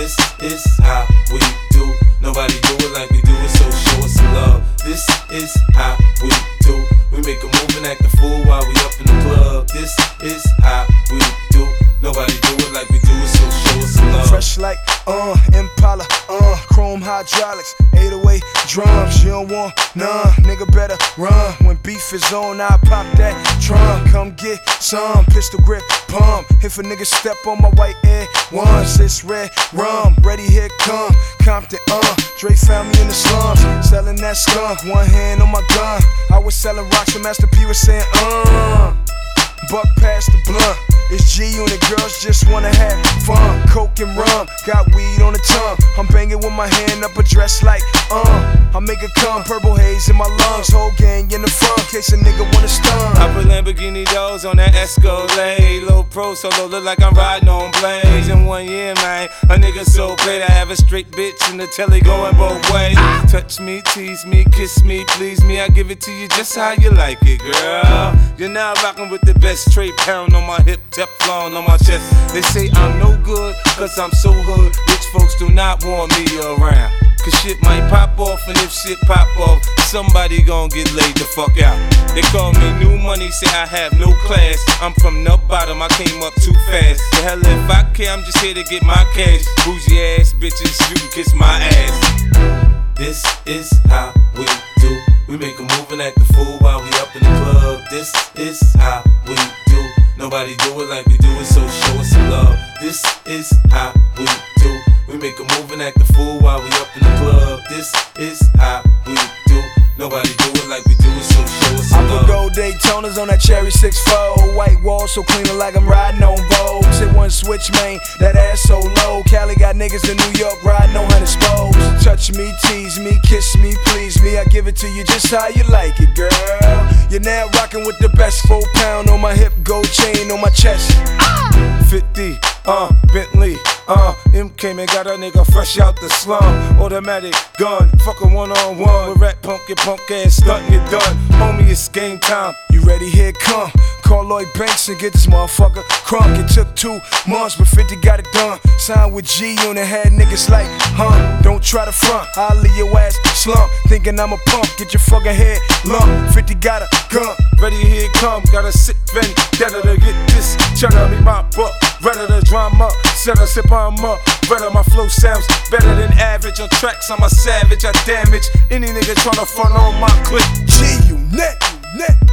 This is how we do. Nobody do it like we do it, so show us some love. This is how we do. We make a move and act a fool while we up in the club. This is how we do. Nobody do it like we do it, so show us some love. Fresh like Impala, chrome hydraulics, 808 drums. You don't want none, nigga better run. When beef is on, I pop that drum. Come get some pistol grip pump. If a nigga step on my white Air Ones, it's red rum. Ready, here come Compton, Dre found me in the slums, selling that skunk. One hand on my gun. I was selling rocks and Master P was saying, buck past the blunt. It's G Unit, girls just wanna have fun. Coke and rum, got weed on the tongue. I'm banging with my hand up a dress like, I make it come, purple haze in my lungs. Whole gang in the front, case a nigga wanna stun. I put Lamborghini doors on that Escalade. Low pro solo, look like I'm riding on blades. In 1 year, man, a nigga so great. I have a straight bitch in the telly going both ways. Touch me, tease me, kiss me, please me. I give it to you just how you like it, girl. You're now rocking with the best, straight pound on my hip, Teflon on my chest. They say I'm no good, cause I'm so hood. Rich folks do not want me around, cause shit might pop off, and if shit pop off, somebody gon' get laid the fuck out. They call me new money, say I have no class. I'm from the bottom, I came up too fast. The hell if I care, I'm just here to get my cash. Bougie ass bitches, you can kiss my ass. This is how we do. We make a move and act a fool while we up in the club. This is how we do. Nobody do it like we do it, so show us some love. This is how we do. We make a move and act a fool while we up in the club. This is how we do. Nobody do it like we do it, so show us some love. I put gold Daytonas on that cherry 6-4. White wall so clean like I'm riding on Vogue. Hit one switch, man, that ass so low. Cali got niggas in New York riding on 100 spokes. Touch me, tease me, kiss me, please me. I give it to you just how you like it, girl. You're now rocking with the best. 4 pound on my hip, gold chain on my chest. 50, Bentley, M came and got a nigga fresh out the slum. Automatic gun, fuck a one-on-one. With rap punk, your punk ass stuntin', you done. Homie, it's game time. You ready? Here it come. Call Lloyd Banks and get this motherfucker crunk. It took 2 months, but 50 got it done. Signed with G Unit, had niggas like, don't try to front, I'll leave your ass slump. Thinking I'm a punk, get your fucking head lump. 50 got a gun. Ready, here it come. Got a sick vendetta to get this. Tryna be my buck. Redder the drama, set a sip on up. Redder my flow sounds better than average. On tracks, I'm a savage, I damage any nigga tryna front on my clip. G Unit.